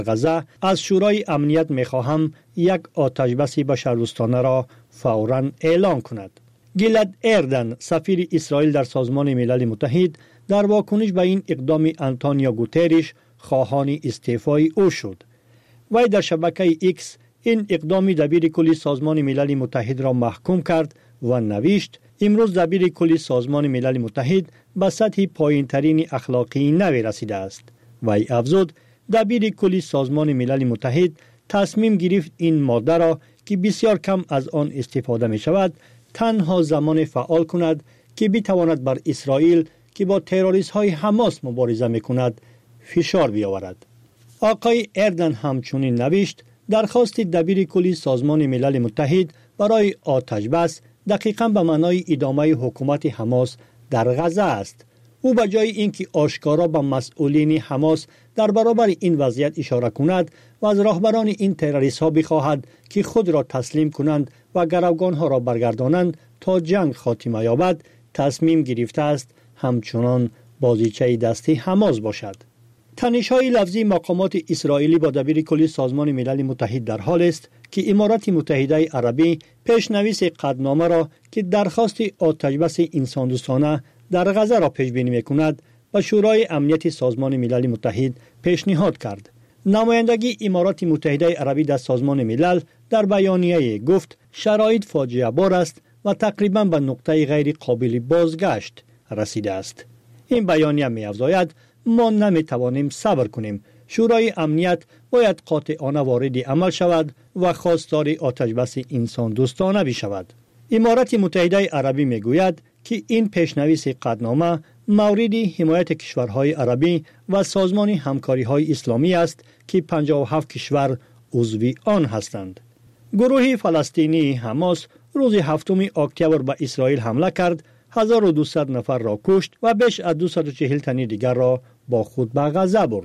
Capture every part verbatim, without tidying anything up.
غزه از شورای امنیت می‌خواهم یک آتش بس بشردوستانه را فوراً اعلان کند. گیلد اردن، سفیر اسرائیل در سازمان ملل متحد، در واکنش به این اقدام آنتونیو گوتریش خواهان استعفای او شد. وی در شبکه ایکس این اقدام دبیر کلی سازمان ملل متحد را محکوم کرد و نوشت: امروز دبیر کلی سازمان ملل متحد به سطح پایین‌ترین اخلاقی نوی رسیده است. وی افزود: دبیر کلی سازمان ملل متحد تصمیم گرفت این ماده را که بسیار کم از آن استفاده می شود تنها زمان فعال کند که بتواند بر اسرائیل که با تروریست های حماس مبارزه می کند فشار بیاورد. آقای اردن همچنین نوشت: درخواست دبیر کلی سازمان ملل متحد برای آتش بس دقیقاً به معنای ادامه حکومت حماس در غزه است. او به جای اینکه آشکارا به مسئولین حماس در برابر این وضعیت اشاره کند و از راهبران این تروریست ها بخواهد که خود را تسلیم کنند و گروگان ها را برگردانند تا جنگ خاتمه یابد، تصمیم گرفته است همچنان بازیچه دستی حماس باشد. تنش‌های لفظی مقامات اسرائیلی با دبیر کلی سازمان ملل متحد در حال است که امارات متحده عربی پیشنویس قطعنامه را که درخواست آتش بس انسان دوستانه در غزه را پیش بینی می‌کند به شورای امنیت سازمان ملل متحد پیشنهاد کرد. نمایندگی امارات متحده عربی در سازمان ملل در بیانیه گفت شرایط فاجعه بار است و تقریباً به نقطه غیر قابل بازگشت رسیده است. این بیانیه می‌افزاید: ما نمی‌توانیم صبر کنیم. شورای امنیت باید قاطعانه وارد عمل شود و خواستار آتش بس انسان دوستانه بشود. امارات متحده عربی میگوید که این پیشنویس قطعنامه مورد حمایت کشورهای عربی و سازمان همکاری‌های اسلامی است که پنجاه و هفت کشور عضو آن هستند. گروه فلسطینی حماس روز هفتم اکتبر به اسرائیل حمله کرد، هزار و دویست نفر را کشت و بیش از دویست و چهل تن دیگر را با خود به غزه برد.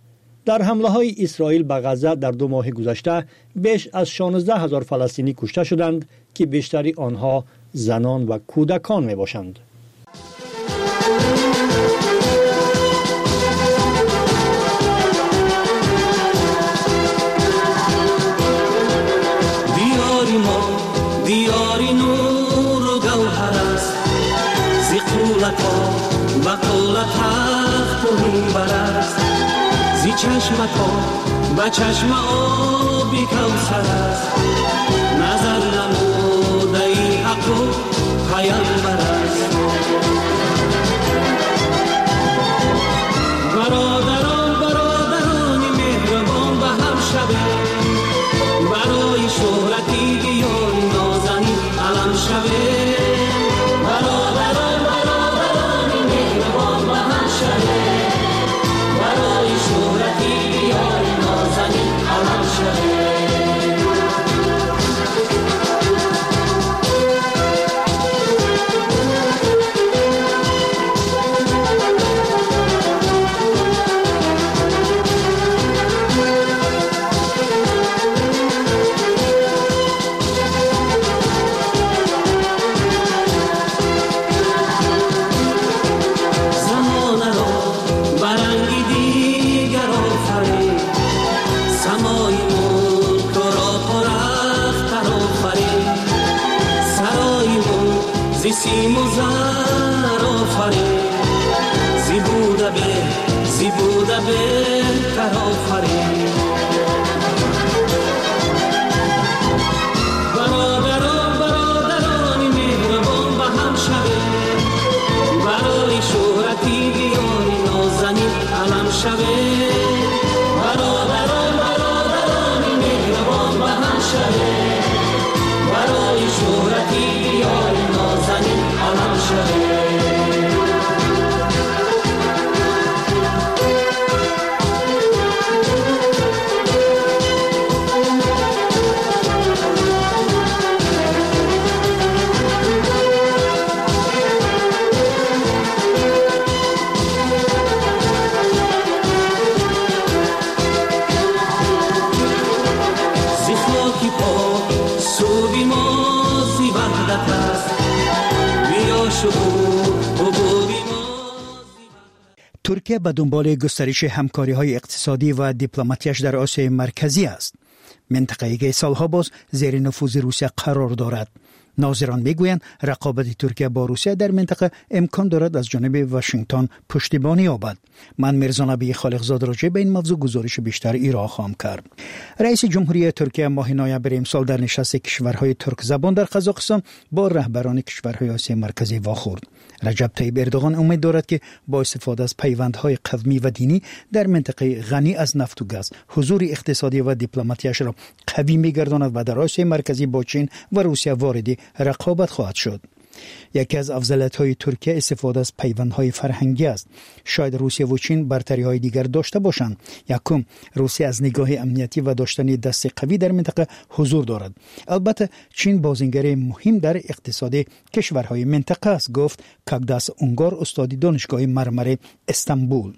در حمله های اسرائیل به غزه در دو ماه گذشته بیش از شانزده هزار فلسطینی کشته شدند که بیشتری آنها زنان و کودکان می باشند. دیاری ما دیاری نور و گوهر است، زی قولتا و قولت تخت و منبر است، زی چشمتا و چشم آبی کوثر است، نظر نموده ای حق و پیامبر است. برادران برادران مهربان به هم شبه، برای شهرتی دیاری نازنین علم شبه. برادران برادران مهربان به هم شبه، برای شهرتی دیاری نازنین علم شبه. سیم و زر آفرین، زی بوده به زی بوده بهتر آفرین. برادران برادران مهربان به هم شبه، برای شهرتی دیاری نازنین علم شبه. برادران برادران مهربان به هم شبه، برای شهرتی دیاری نازنین علم شبه. ترکیه به دنبال گسترش همکاری‌های اقتصادی و دیپلماتیش در آسیای مرکزی است. منطقه‌ای که سالها باز زیر نفوذ روسیه قرار دارد. ناظران میگویند رقابت ترکیه با روسیه در منطقه امکان دارد از جانب واشنگتن پشتیبانی یابد. من میرزا نبی خالقزاد راجع به این موضوع گزارش بیشتر ایرا خواهم کرد. رئیس جمهوری ترکیه ماه نوامبر امسال در نشست کشورهای ترک زبان در قزاقستان با رهبران کشورهای آسیای مرکزی واخورد. رجب طیب اردوغان امید دارد که با استفاده از پیوندهای قومی و دینی در منطقه غنی از نفت و گاز حضور اقتصادی و دیپلماتیش را قوی می‌گرداند و در آسیای مرکزی با چین و روسیه وارد رقابت خواهد شد. یکی از افضلیت‌های ترکیه استفاده از پیوندهای فرهنگی است. شاید روسیه و چین برتری‌های دیگر داشته باشند. یکم، روسیه از نگاه امنیتی و داشتن دست قوی در منطقه حضور دارد. البته چین بازیگر مهم در اقتصاد کشورهای منطقه است، گفت کاگداس اونگار استاد دانشگاه مرمر استانبول.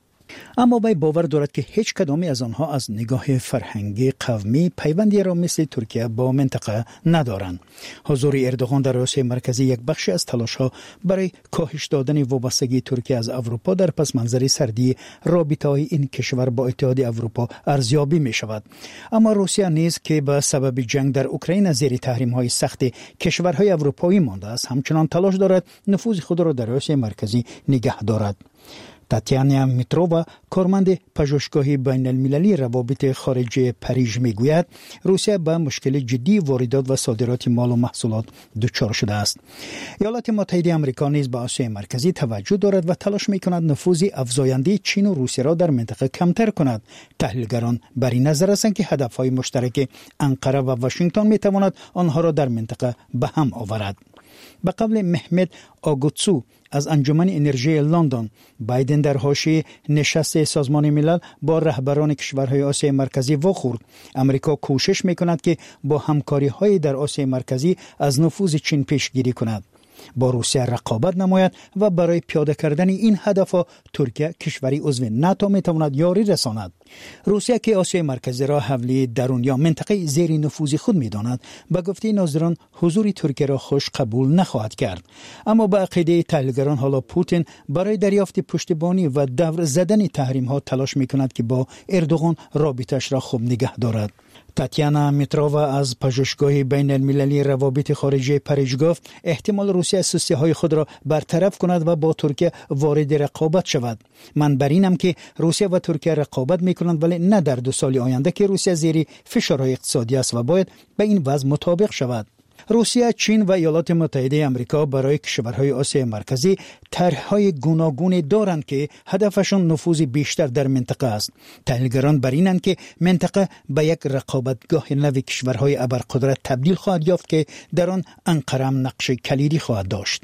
اما وی باور دارد که هیچ کدامی از آنها از نگاه فرهنگی قومی پیوندی را مثل ترکیه با منطقه ندارند. حضور اردوغان در آسیای مرکزی یک بخشی از تلاش‌ها برای کاهش دادن وابستگی ترکیه از اروپا در پس منظر سردی رابطه‌های این کشور با اتحاد اروپا ارزیابی می‌شود. اما روسیه نیز که به سبب جنگ در اوکراین زیر تحریم‌های سخت کشورهای اروپایی مانده است، همچنان تلاش دارد نفوذ خود را در آسیای مرکزی نگه دارد. تاتیانا میترووا کارمند پژوهشگاه بین المللی روابط خارجی پاریژ میگوید روسیه به مشکل جدی واردات و صادرات مال و محصولات دچار شده است. ایالات متحده آمریکا نیز به آسیای مرکزی توجه دارد و تلاش میکند نفوذ افزاینده چین و روسیه را در منطقه کمتر کند. تحلیلگران بر این نظر هستند که هدفهای مشترک انقره و واشنگتن میتواند آنها را در منطقه به هم آورد. به قول محمد آگوتسو از انجمن انرژی لندن، بایدن در حاشیه نشست سازمان ملل با رهبران کشورهای آسیای مرکزی واخورد. امریکا کوشش میکند که با همکاری‌های در آسیای مرکزی از نفوذ چین پیشگیری کند، با روسیه رقابت نماید و برای پیاده کردن این هدفها ترکیه کشوری عضو ناتو میتواند یاری رساند. روسیه که آسیای مرکزی را حولی درون یا منطقه زیر نفوذ خود میداند، به گفته ناظران حضور ترکیه را خوش قبول نخواهد کرد. اما به عقیده تحلیلگران حالا پوتین برای دریافت پشتیبانی و دور زدن تحریم ها تلاش میکند که با اردوغان رابطش را خوب نگه دارد. تاتیانا میترووا از پژوهشگاه بین المللی روابط خارجی پاریژ گفت احتمال روسیه سوسیه های خود را برطرف کند و با ترکیه وارد رقابت شود. من بر اینم که روسیه و ترکیه رقابت میکنند، ولی نه در دو سال آینده که روسیه زیر فشارهای اقتصادی است و باید به این وضع مطابق شود. روسیه، چین و ایالات متحده آمریکا برای کشورهای آسیای مرکزی طرح‌های گوناگونی دارند که هدفشون نفوذ بیشتر در منطقه است. تحلیلگران بر اینند که منطقه به یک رقابتگاه نو کشورهای ابرقدرت تبدیل خواهد یافت که در آن انقره نقش کلیدی خواهد داشت.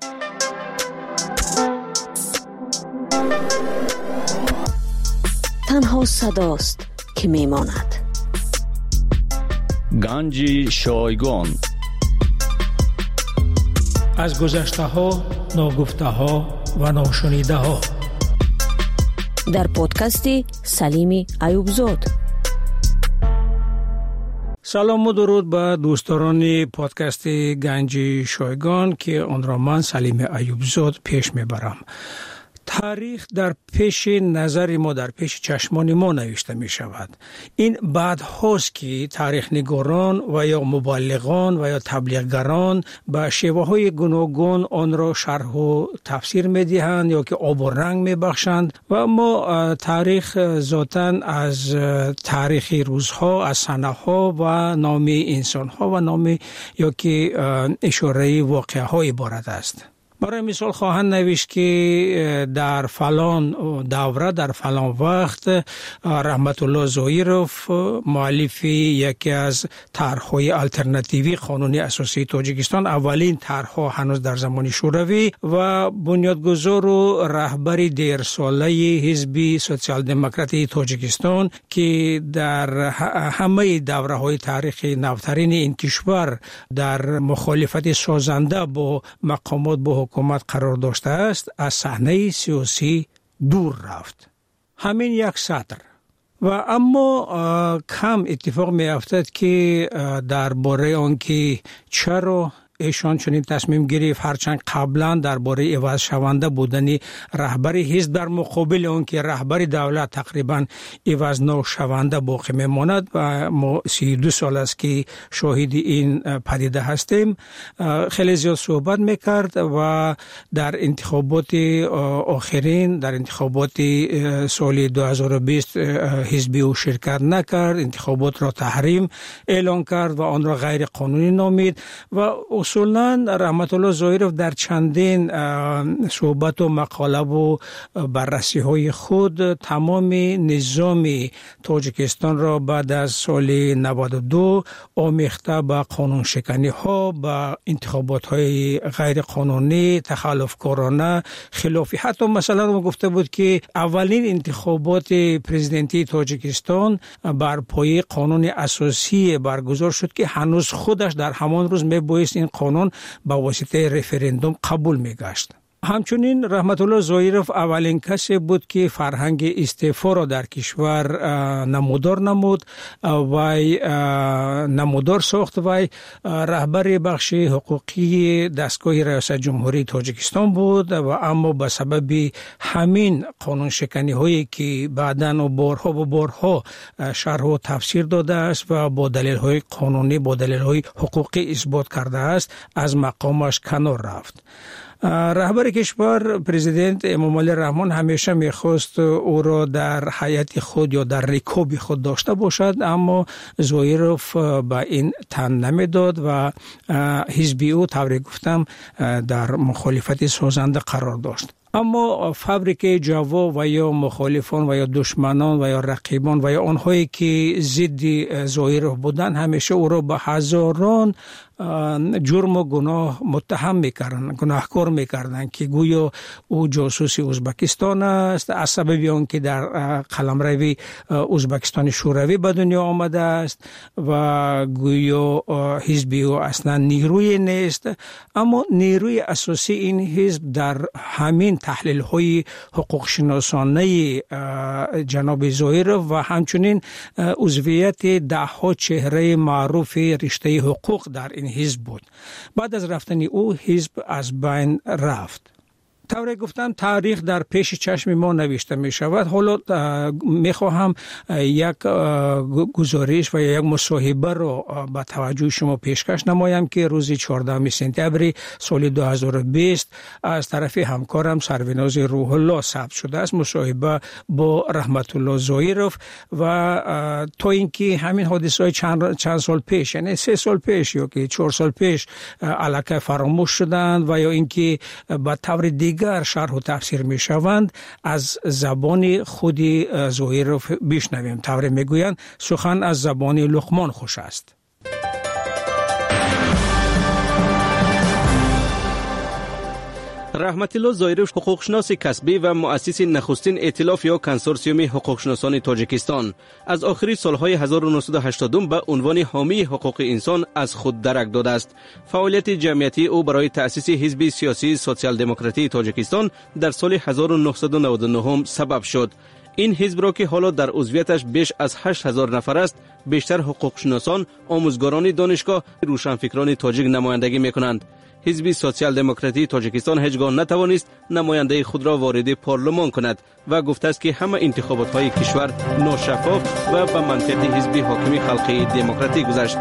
تنها صداست که میماند. گنج شایگان از گذشته ها، ناگفته ها و ناشنیده ها در پادکست سلیم ایوبزاد. سلام و درود به دوستان پادکست گنج شایگان که آن را من سلیم ایوبزاد پیش میبرم. تاریخ در پیش نظر ما، در پیش چشمان ما نوشته می شود. این بعد هاست که تاریخ نگاران و یا مبلغان و یا تبلیغگران به شیوه های گوناگون آن را شرح و تفسیر می دهند یا که آب و رنگ می بخشند و ما تاریخ ذاتاً از تاریخ روزها، از سنه ها و نام انسان ها و نام یا که اشاره واقعه های عبارت است. برای مثال خواهند نوشت که در فلان دوره، در فلان وقت رحمت الله زهیروف مؤلف یکی از طرح‌های الटरनेटिव्ی قانون اساسی تاجیکستان، اولین طرح‌ها هنوز در زمان شوروی و بنیادگذار و رهبر دیر ساله حزب سوسیال دموکراتی تاجیکستان که در همه دوره‌های تاریخی نوترین این کشور در مخالفت سازنده با مقامات با حکومت قرار داشته است، از صحنه سیاسی دور رفت. همین یک سطر. و اما کم اتفاق می افتد که در باره آنکه چرا ایشان چنین تصمیم گرفت، هرچند قبلا درباره عوض شونده بودن رهبر حزب در مقابل اون که رهبر دولت تقریبا عوض نشونده باقی میماند و ما سی و دو سال است که شاهد این پدیده هستیم، خیلی زیاد صحبت میکرد و در انتخابات آخرین در انتخابات سال دو هزار و بیست حزبی او شرکت نکرد، انتخابات را تحریم اعلان کرد و آن را غیر قانونی نامید و اصولا رحمت الله ظاهرов در چندین صحبت و مقاله و بررسی های خود تمام نظام تاجیکستان را بعد از سال نود و دو آمیخته به قانون شکنی ها، به انتخابات های غیر قانونی، تخلفکارانه، خلافی. حتی مثلا ما گفته بود که اولین انتخابات پرزیدنتی تاجیکستان بر پایه قانون اساسی برگزار شد که هنوز خودش در همان روز میبایست این قانون با واسطه رفراندوم قبول میگشت. همچنین رحمت الله ظاهرов اولین کسی بود که فرهنگ استعفا را در کشور نمودار نمود و نمودار ساخت و رهبر بخش حقوقی دستگاه ریاست جمهوری تاجیکستان بود و اما به سبب همین قانون شکنی هایی که بعداً و بارها و بارها شرح و تفسیر داده است و با دلیل های قانونی با دلیل های حقوقی اثبات کرده است از مقامش کنار رفت. رهبر کشور پرزیدنت امام علی رحمان همیشه میخواست او را در حیات خود یا در رکاب خود داشته باشد، اما ظاهرов به این تن نمیداد و حزبی او طوری گفتم در مخالفت سازنده قرار داشت. اما فابریکه جوا و یا مخالفان و یا دشمنان و یا رقیبان و یا آنهایی که ضد ظاهرов بودند همیشه او را به هزاران جرم و گناه متهم میکردن، گناهکار میکردن که گویا او جاسوس ازبکستان است، از سبب آن که در قلمرو ازبکستان شوروی به دنیا آمده است و گویا حزبی او اصلا نیروی نیست. اما نیروی اساسی این حزب در همین تحلیل های حقوق شناسانه جناب ظاهرov و همچنین عضویت ده ها چهره معروف رشته حقوق در این حزب بود. بعد از رفتن او حزب از بین رفت. طوری گفتم تاریخ در پیش چشم ما نوشته می شود. حالا می خواهم یک گزارش و یک مصاحبه را به توجه شما پیشکش نمایم که روز چهاردهم سپتامبر سال دو هزار و بیست از طرف همکارم سروناز روح الله ثبت شده است، مصاحبه با رحمت الله ظاهرov و تا اینکه همین حادثه های چند, چند سال پیش یعنی سه سال پیش یا که چهار سال پیش الکی فراموش شدند و یا اینکه به طور دیگر شرح و تفسیر می شوند از زبان خود ظاهرov بشنویم. طوری می گویند سخن از زبان لقمان خوش است. رحمت الله ظاهرov حقوقشناس کسبی و مؤسس نخستین ائتلاف یا کنسورسیوم حقوقشناسان تاجیکستان از آخر سالهای هزار و نهصد و هشتاد به عنوان حامی حقوق انسان از خود درک داده است. فعالیت جمعیتی او برای تأسیس حزب سیاسی سوسیال دموکراتی تاجیکستان در سال هزار و نهصد و نود و نه سبب شد. این حزب را که حالا در عضویتش بیش از هشت هزار نفر است، بیشتر حقوقشناسان، آموزگاران دانشگاه، روشنفکران تاجیک نمایندگی می‌کنند. حزب سوسیال دموکراتی تاجیکستان هیچگاه نتوانست نماینده خود را وارد پارلمان کند و گفته است که همه انتخابات های کشور ناشفاف و به منطق حزب حاکم خلقی دموکراتی گذشت.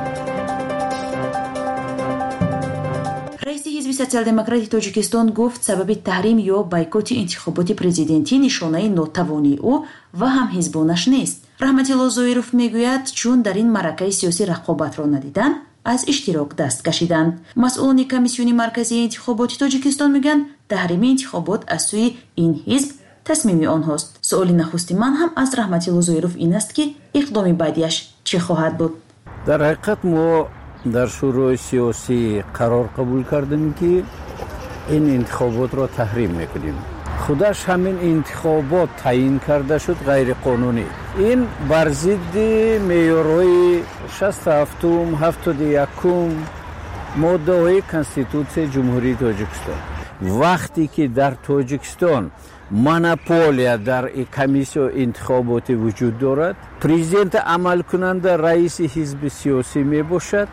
رئیس حزب سوسیال دموکراتی تاجیکستان گفت سبب تحریم یا بایکوت انتخابات پرزیدنتی نشانه ناتوانی او و هم حزبانش نیست. رحمت الله ظاهرov میگوید چون در این معرکه سیاسی رقابت را ندیدن از اشتراک دست کشیدند. مسئولان کمیسیون مرکزی انتخابات تاجیکستان میگن تحریم انتخابات از سوی این حزب تصمیم آنهاست. سوال نخستی من هم از رحمت الله ظاهرov این است که اقدام بعدیش چه خواهد بود؟ در حقیقت ما در شورای سیاسی قرار قبول کردیم که این انتخابات را تحریم میکنیم. خودش همین انتخابات تعیین کرده شد غیر قانونی. این بر ضد معیارهای شصت و هفت هفتاد و یک ماده های کنستیتوسیون جمهوری تاجیکستان. وقتی که در تاجیکستان مونوپولیا در کمیسیون انتخابات وجود دارد، پرزیدنت عمل کننده رئیس حزب سیاسی می باشد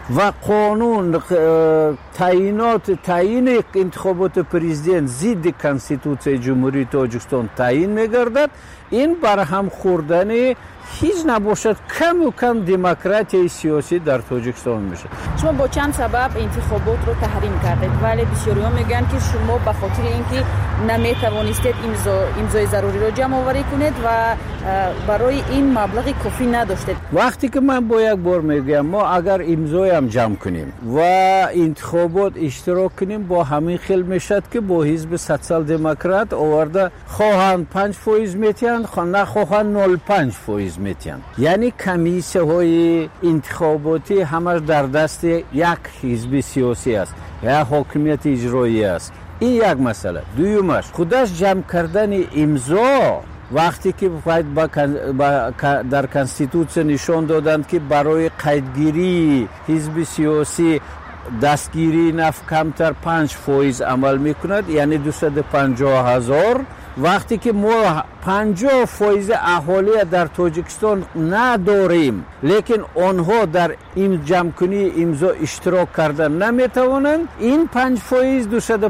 و قانون تعیینات تعیین انتخابات پرزیدنت ضد کنستیتوسیون جمهوری تاجیکستان تعیین می‌گردد. این بر هم خوردن هیچ نباشد کم و کم دموکراسی سیاسی در تاجیکستان میشه. شما با چند سبب انتخابات رو تحریم کردید ولی بسیاری‌ها میگن که شما به خاطر اینکه نمیتوانستید امضا امضای ضروری رو جمع آوری کنید و برای این مبلغ کافی نداشتید. وقتی که من با یک بار میگم ما اگر امضای هم جمع کنیم و انتخابات اشتراک کنیم با همین خیل میشد که با حزب سوسیال دموکرات آورده خواهند پنج فیصد میتین نه خواهند نود و پنج فیصد میتین. یعنی کمیسیه های انتخاباتی همش در دست یک حزب سیاسی است یا حاکمیت اجرایی است. این یک مسئله. دویمش خودش جمع کردن امضا وقتی که در کنستیتوسیون نشان دادند که برای قیدگیری حزب سیاسی دستگیری نفت کمتر پنج فیصد عمل میکند یعنی دویست و پنجاه هزار. وقتی که ما پنجاه فیصد اهالی در تاجیکستان نداریم لیکن آنها در این جمع کنی امضا اشتراک کردن نمیتوانند این پنج فیصد دویست و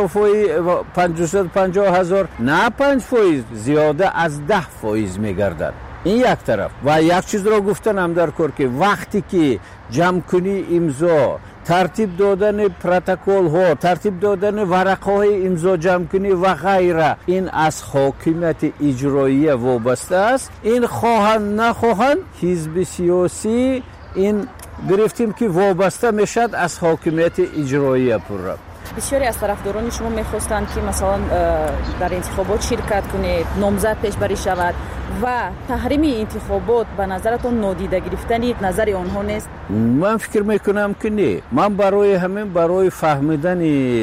پنجاه هزار نه پنج فیصد زیاده از ده فیصد میگردد. این یک طرف. و یک چیز را گفتنم در کار که وقتی که جمع کنی امضا ترتیب دادن پروتکل ها ترتیب دادن ورقه های امضا جمع کنی و غیره این از حاکمیت اجرایی وابسته است. این خواهند نخواهند حزب سیاسی این گرفتیم که وابسته میشد از حاکمیت اجرایی پورا. بسیاری از طرفداران شما میخواستند که مثلا در انتخابات شرکت کنید نامزد پیشبری شود و تحریم انتخابات به نظرتون نادیده گرفتن نظر آنها نیست؟ من فکر میکنم که نه. من برای همین برای فهمیدن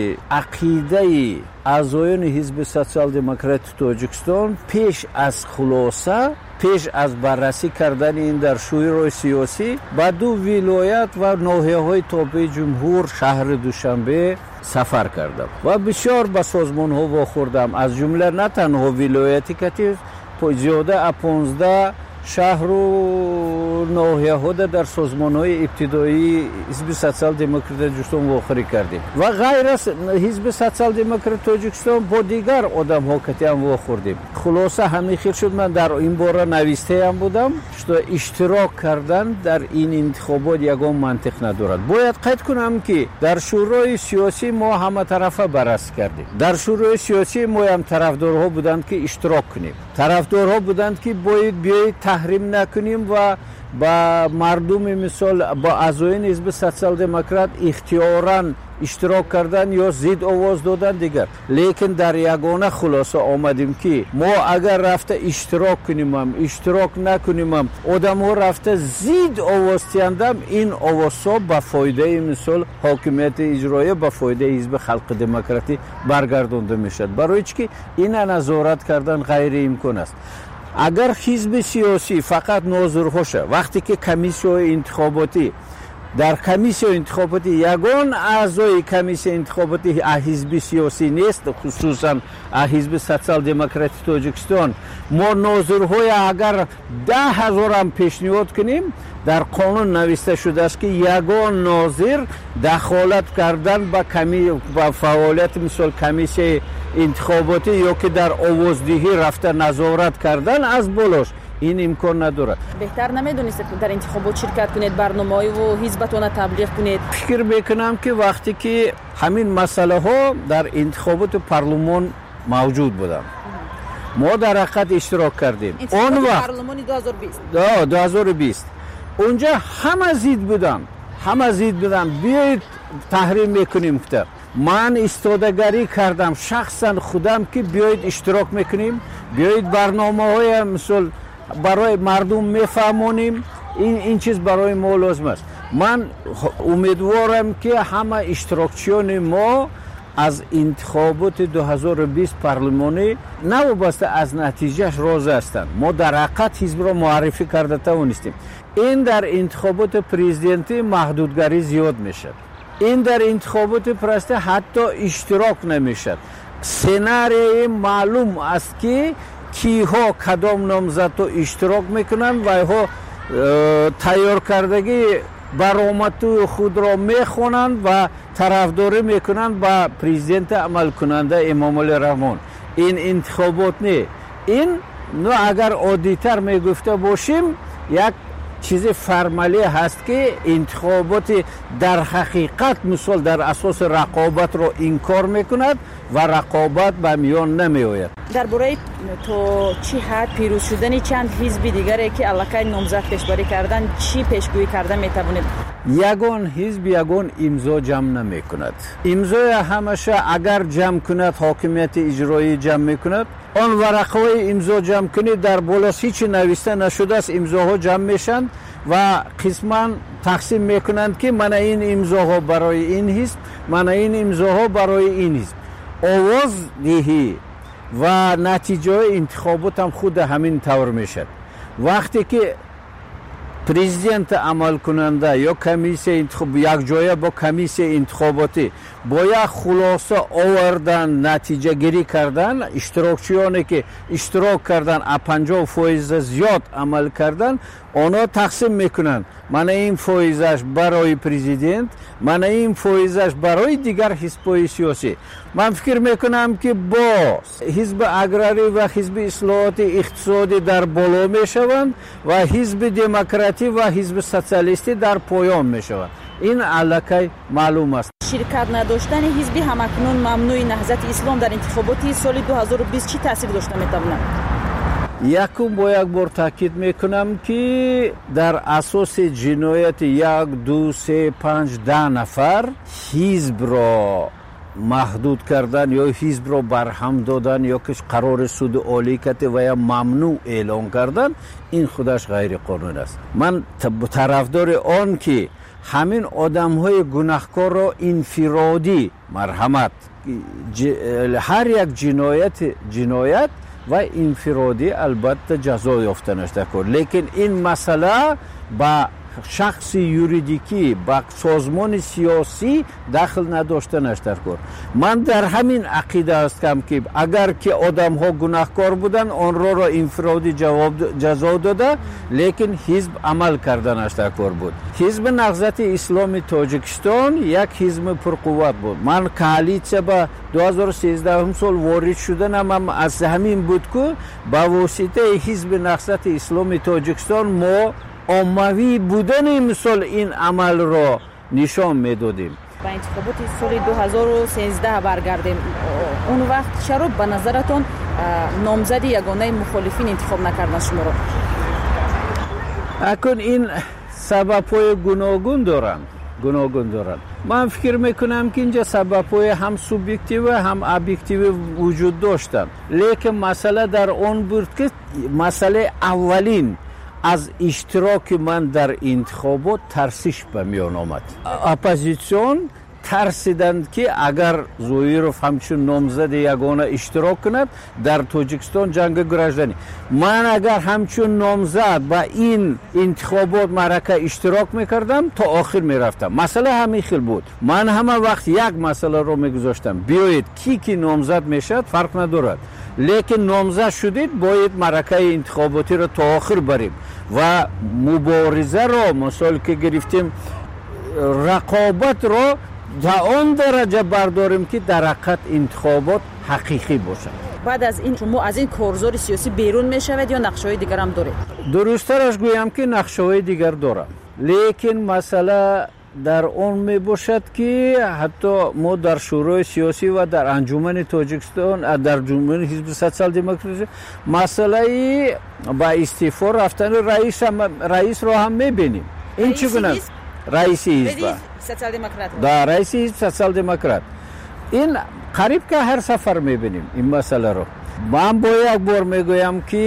عقیده اعضایان حزب سوسیال دموکرات تاجیکستان پیش از خلاصه پیش از بررسی کردن این در شورای سیاسی با دو ولایت و ناحیه‌های تابع جمهور شهر دوشنبه سفر کردم و بسیار به سازمان ها واخوردم از جمله نه تنها ولایتی که زیاده از پانزده شهر و ناحیه ها در سازمان های ابتدایی حزب سوسیال دموکرات تاجیکستان واخوری کردیم و غیر از حزب سوسیال دموکرات تاجیکستان با دیگر آدم ها که هم واخوردیم. خلاصه همین خیلی شد من در این باره نویسته هم بودم که اشتراک کردن در این انتخابات یگان منطق ندارد. باید قید کنم که در شورای سیاسی ما همه طرفه بررسی کردیم. در شورای سیاسی ما هم طرفدارها بودند که اشتراک کنیم. طرفدارها بودند که باید بیایید تحریم نکنیم و با مردم مثال با اعضایان حزب سوسیال دموکرات اختیاراً اشتراک کردن یا زید آواز دادن دیگر. لیکن در یگانه خلاصه آمدیم که ما اگر رفته اشتراک کنیم هم اشتراک نکنیم هم آدم ها رفته زید آواز تیندم این آواز ها به فایده مثال حاکمیت اجرایی به فایده حزب خلق دموکراتی برگردانده میشد. برای چی که این نظارت کردن غیر امکان است. اگر حزب سیاسی فقط ناظرهاشه وقتی که کمیسیون انتخاباتی در کمیسیون انتخاباتی یگان اعضای کمیسیون انتخاباتی حزب سیاسی نیست خصوصا حزب سوسیال دموکرات تاجیکستان ما ناظرهای اگر ده هزار هم پیشنهاد کنیم در قانون نوشته شده است که یگان ناظر دخالت کردن با کمی با فعالیت مثل کمیسیون انتخاباتی یا که در آوازدهی رفته نظارت کردن از بالاش این امکان نداره. بهتر نمیدونید که در انتخابات شرکت کنید برنامه‌های و حزبتون تبلیغ کنید؟ فکر میکنم که وقتی که همین مسئله ها در انتخابات پارلمان موجود بودن ما در حقیقت اشتراک کردیم. اون وقت پارلمان دو هزار و بیست دو هزار و بیست اونجا همه زید بودن همه زید بودن بیایید تحریم میکنیم که من استادگاری کردم شخصا خودم که بیایید اشتراک میکنیم بیایید برنامه های مثل برای مردم میفهمونیم این این چیز برای ما لازم است. من امیدوارم که همه اشتراکچیان ما از انتخابات دو هزار و بیست پارلمانی نوابسته از نتیجهش راضی هستند. ما در حقیقت حزب را معرفی کرده توانستیم. این در انتخابات پرزیدنتی محدودگری زیاد میشد. این در انتخابات پرسته حتی اشتراک نمیشد. سناریوی معلوم است که کیها کدام نامزد تو اشتراک میکنن و ها تیار کردگی баромади худ ро мехонанд ва тарафдорӣ мекунанд ба президенти амалкунанда Эмомалӣ Раҳмон. ин интихобот не. ин ну агар оддитар мегуфта бошим, як чизи формалӣ ҳаст ки интихоботи дар ҳақиқат мисол дар асоси рақобатро инкор мекунад ва рақобат ба миён намеояд. дар бораи то чӣ ҳад пирӯз шудани чанд ҳизби дигаре ки аллакай номзад пешбарӣ кардан чӣ пешгӯӣ карда метавонед? ягон ҳизб ягон имзо ҷамъ намекунад. имзоя ҳамаша агар ҷамъ кунад, ҳокимияти иҷроӣ ҷамъ мекунад. он варақаҳои имзо ҷамъкунӣ дар болос ҳичи нависта нашудааст, имзоҳо ҷамъ мешанд ва қисман тақсим мекунанд ки мана ин имзоҳо барои ин ҳизб, мана ин имзоҳо барои ин ҳизб. овоз диҳӣ ва натиҷаҳои интихобот ҳам худ ҳамин тавр мешад. вақте ки президент амалкунанда ё комиссия интихоб якҷоя бо комиссия интихоботӣ бо як хулоса овардан, натиҷагирӣ кардан, иштирокчиёне ки иштирок кардан а панҷоҳ фоиза зиёд амал кардан, онҳо тақсим мекунанд. мана ин фоизаш барои президент, мана ин фоизаш барои дигар ҳизбҳои сиёсӣ. ман фикр мекунам ки бо ҳизби аграрӣ ва ҳизби ислоҳоти иқтисодӣ дар боло мешаванд ва ҳизби демократӣ ва ҳизби социалистӣ дар поён мешаванд. ин аллакай маълум аст. ширкат надоштани ҳизби ҳамакнун мамнӯи наҳзати ислом дар интихоботи соли дуҳазору бист чӣ таъсир дошта метавонад? якум бо як бор таъкид мекунам ки дар асоси ҷинояти як ду се панҷ да нафар ҳизбро маҳдуд кардан ё ҳизбро барҳам додан ё ки қарори суди олӣ карда ва я мамнӯъ эълон кардан, ин худаш ғайриқонунӣ аст. ман тарафдори он ки ҳамин одамҳои гунаҳкорро инфиродӣ марҳамат, ҳар як ҷиноят ҷиноят ва инфиродӣ албатта ҷазо ёфтанаш дакор. лекин ин масъала ба шахси юридикӣ, ба созмони сиёсӣ дахл надоштанаш даркор. ман дар ҳамин ақида ҳастам ки агар ки одамҳо гунаҳкор буданд, онҳоро инфиродӣ ҷазо дода, лекин ҳизб амал карданаш даркор буд. ҳизби наҳзати исломи Тоҷикистон як ҳизби пурқувват буд. ман коалитсия ба ду ҳазору сенздаҳум сол ворид шуданам аз ҳамин буд ки ба воситаи ҳизби наҳзати исломи Тоҷикистон мо оммавӣ будани мисол ин амалро нишон медодем. ба интихоботи соли дуҳазору сенздаҳ баргардем. он вақт чаро ба назаратон номзади ягонаи мухолифин интихоб накарданд шуморо? акун ин сабабҳои гуногун доранд. гуногун доранд. ман фикр мекунам ки инҷа сабабҳои ҳам субъективӣ ҳам объективӣ вуҷуд доштанд. лекин масъала дар он буд ки масъалаи аввалин аз иштироки ман дар интихобот тарсиш ба миён омад. оппозитсион тарсиданд ки агар Зоиров ҳамчун номзади ягона иштирок кунад дар Тоҷикистон ҷанги гражданӣ, ман агар ҳамчун номзад ба ин интихобот маърака иштирок мекардам, то охир мерафтам. масъала ҳамин хел буд. ман ҳама вақт як масъаларо мегузоштам: биёед ки ки номзад мешавад фарқ надорад, лекин номзад шудед, бояд маъракаи интихоботиро то охир барем ва муборизаро мисол ки гирифтем, рақобатро да он дараҷа бардорем ки дар ҳақиқат интихобот ҳақиқӣ бошад. баъд аз ин шумо аз ин корзори сиёсӣ берун мешавед ё нақшаҳои дигарам доред? дурусттараш гӯям ки нақшаҳои дигар дорам, лекин масъала дар он мебошад ки ҳатто мо дар шӯрои сиёсӣ ва дар анҷумани Тоҷикистон, дар анҷумани ҳизби социал-демократӣ масъалаи ба истеъфо рафтани раисро ҳам мебинем. ин чӣ гуна раиси ҳизба социал-демократ да раиси ҳизби социал-демократ, ин қариб ки ҳар сафар мебинем ин масъаларо. ман бо як бор мегӯям ки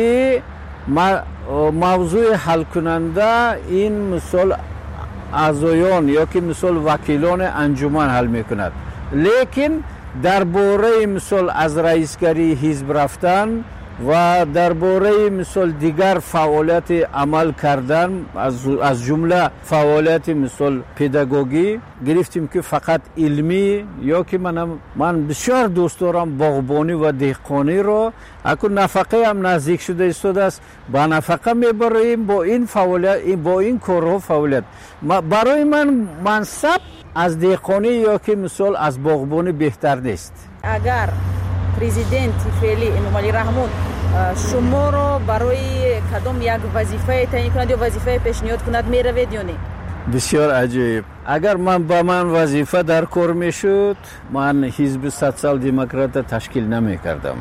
мавзӯи ҳалкунанда ин мисол аъзоён ё ки мисол вакилони анҷуман ҳал мекунад, лекин дар бораи мисол аз раисгарии ҳизб рафтан و درباره مثال دیگر فعالیت عمل کردن از از جمله فعالیت مثال پداگوژی گرفتیم که فقط علمی یا که من من بسیار دوست دارم باغبانی و دهقانی رو اكو نفقه هم نزدیک شده است با نفقه میبریم با این فعالیت با این کارها فعالیت برای من منصب از دهقانی یا که مثال از باغبانی بهتر نیست. اگر پرزیدنت فعلی امامعلی رحمون شما رو برای کدام یک وظیفه تعیین کند یا وظیفه پیشنهاد کند میروید یا نه؟ بسیار عجیب. اگر من با من وظیفه در کار میشد من حزب سوسیال دموکرات تشکیل نمی کردم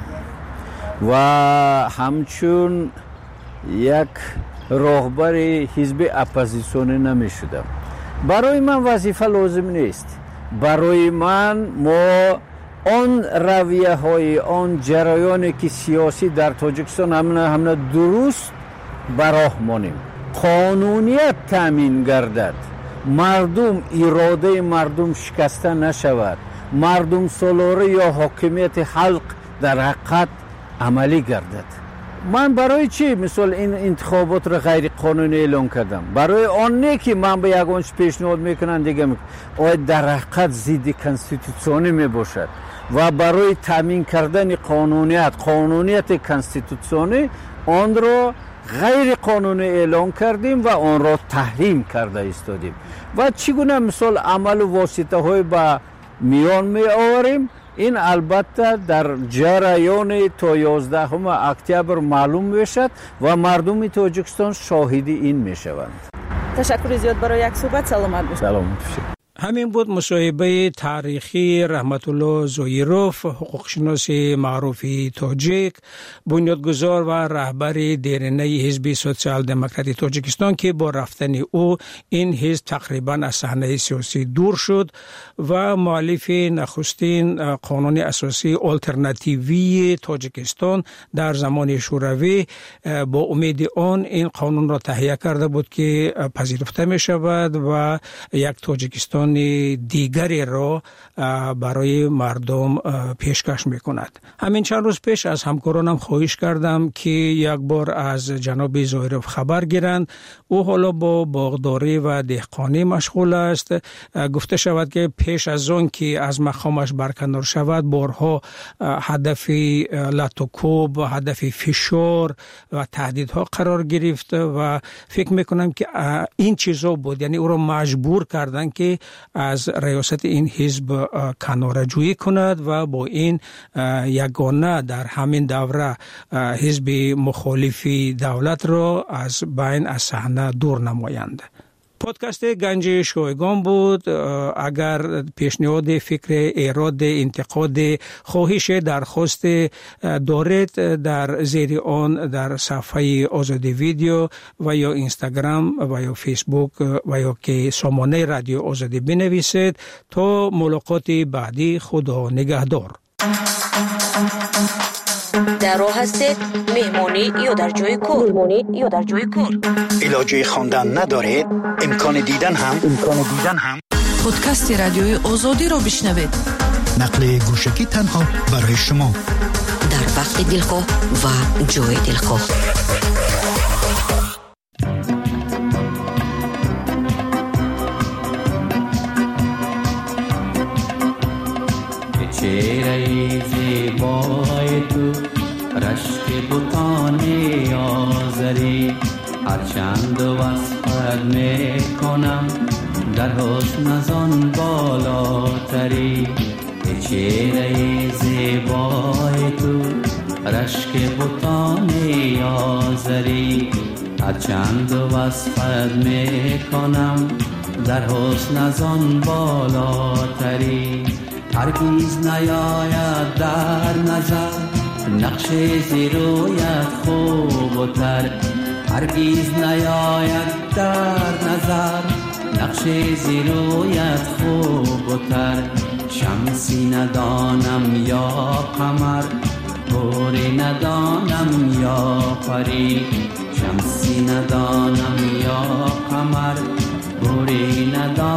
و همچون یک راهبر حزب اپوزیسیونی نمی شدم. برای من وظیفه لازم نیست. برای من ما آن رویه های آن جریانی که سیاسی در تاجیکستان همه همه درست براه مانیم قانونیت تامین گردد مردم اراده مردم شکسته نشود مردم سالاره یا حاکمیت خلق در حقیقت عملی گردد. من برای چی مثل این انتخابات را غیر قانونی اعلان کردم؟ برای آن نه که من به یگانش پیشنهاد میکنم دیگه آید در حقیقت ضد کنستیتوسیونی میباشد و برای تامین کردن قانونیت قانونیت کنستیتوسیونی آن را غیر قانونی اعلان کردیم و آن را تحریم کرده ایستادیم و چگونه مثال عمل و واسطه های با میان می آوریم. این البته در جریان تا یازدهم اکتبر معلوم میشد و مردم تاجیکستان شاهد این میشوند. تشکر زیاد برای یک صحبت. سلامت باشید. سلامت باشید. همین بود مصاحبه تاریخی رحمت الله زویروف، حقوقشناس معروفی تاجیک، بنیادگذار و رهبر دیرینه حزب سوسیال دموکراتی تاجیکستان که با رفتن او این حزب تقریبا از صحنه سیاسی دور شد و مؤلف نخستین قانون اساسی آلترناتیوی تاجیکستان در زمان شوروی با امید آن این قانون را تهیه کرده بود که پذیرفته می شود و یک تاجیکستان دیگری را برای مردم پیشکش میکند. همین چند روز پیش از همکارانم خواهش کردم که یک بار از جناب زویروف خبر گیرند. او حالا با باغداری و دهقانی مشغول است. گفته شود که پیش از آن که از مقامش برکنار شود بارها هدف لطوکوب و هدف فشار و تهدیدها قرار گرفت و فکر میکنم که این چیزا بود، یعنی او را مجبور کردن که از ریاست این حزب کناره‌جویی کند و با این یگانه در همین دوره حزب مخالفی دولت را از بین از صحنه دور نمایند. پادکست گنج شایگان بود. اگر پیشنهاد، فکر، ایراد، انتقاد، خواهش، درخواست دارید در زیر آن در صفحه آزادی ویدیو و یا اینستاگرام و یا فیسبوک و یا که سامانه رادیو آزادی بنویسید. تا ملاقات بعدی، خدا نگهدار. در راه هستید؟ مهمانی یا در جای کار؟ مهمانی یا در جای کار؟ علاجه خواندن ندارید؟ امکان دیدن هم؟ امکان دیدن هم؟ پادکست رادیوی آزادی رو بشنوید. نقل گوشکی تنها برای شما در وقت دلخواه و جای دلخواه. چهره زیبای تو رشک بوتانی آزری هرچند وصفت میکنم در حسن ازان بالاتری. چهره زیبای تو رشک بوتانی آزری هرچند وصفت میکنم در حسن ازان بالاتری. هرگیز نیاید در نظر نقش زیرویت خوب و تر. هرگیز نیاید در نظر نقش زیرویت خوب و تر. شمسی ندانم یا قمر گوری ندانم یا پری. شمسی ندانم یا قمر گوری ندانم